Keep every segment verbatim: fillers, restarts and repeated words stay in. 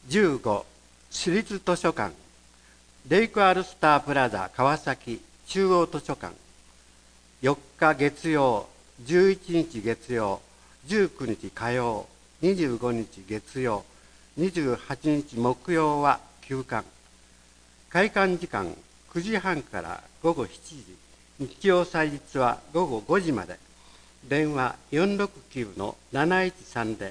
じゅうご私立図書館レイクアルスタープラザ川崎中央図書館よっか月曜、じゅういちにち月曜、じゅうくにち火曜、にじゅうごにち月曜、にじゅうはちにち木曜は休館。開館時間くじはんからごごしちじ、日曜祭日はごごごじまで。電話よんろくきゅうのなないちさんぜろ。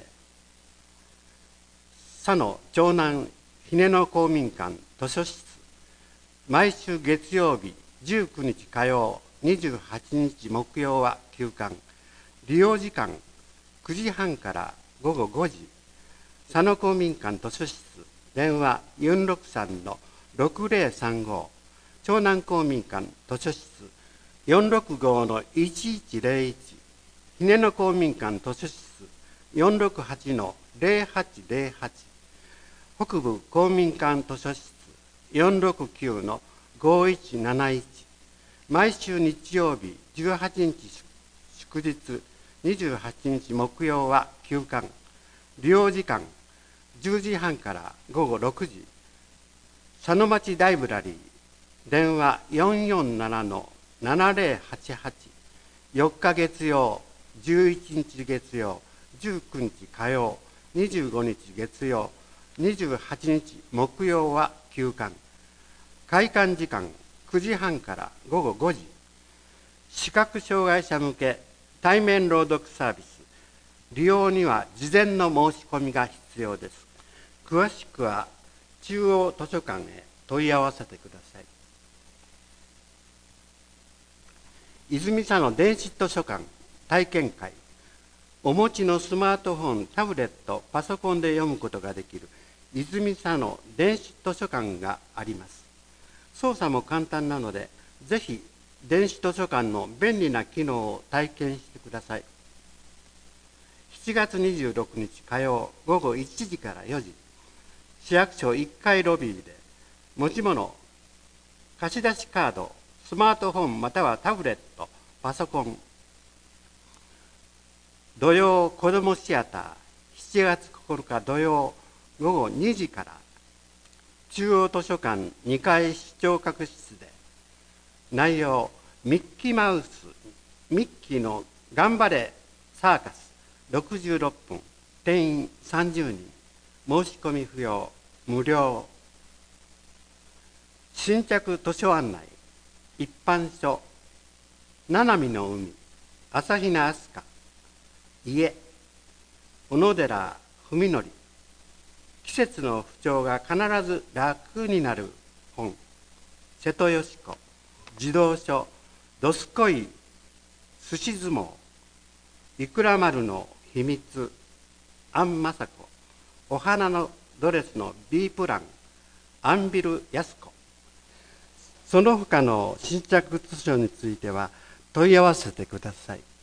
佐野長南ひねの公民館図書室。毎週月曜日、じゅうくにち火曜、にじゅうはちにち木曜は休館。利用時間くじはんからごごごじ。佐野公民館図書室。電話よんろくさんのろくぜろさんご。長南公民館図書室よんろくごのいちいちぜろいち。ひねの公民館図書室よんろくはちのぜろはちぜろはち。北部公民館図書室よんろくきゅうのごいちなないち。毎週日曜日じゅうはちにち祝日にじゅうはちにち木曜は休館。利用時間じゅうじはんからごごろくじ。佐野町ライブラリー。電話よんよんななのななぜろはちはち。よっか月曜、じゅういちにち月曜、じゅうくにち火曜、にじゅうごにち月曜、にじゅうはちにち木曜は休館。開館時間くじはんからごごごじ。視覚障害者向け対面朗読サービス。利用には事前の申し込みが必要です。詳しくは中央図書館へ問い合わせてください。泉佐野電子図書館体験会。お持ちのスマートフォン、タブレット、パソコンで読むことができる泉佐野電子図書館があります。操作も簡単なので、ぜひ電子図書館の便利な機能を体験してください。しちがつにじゅうろくにち火曜ごごいちじからよじ。市役所いっかいロビーで持ち物、貸し出しカード、スマートフォンまたはタブレット、パソコン。土曜子どもシアターしちがつここのか土曜ごごにじから中央図書館にかい視聴覚室で。内容ミッキーマウスミッキーの頑張れサーカスろくじゅうろっぷん。定員さんじゅうにん。申し込み不要無料。新着図書案内一般書七海の海朝比奈飛鳥家小野寺文則。季節の不調が必ず楽になる本瀬戸よし子。児童書どすこいすし相撲いくら丸の秘密アンマサコ。お花のドレスの B プランアンビルやす子。その他の新着図書については問い合わせてください。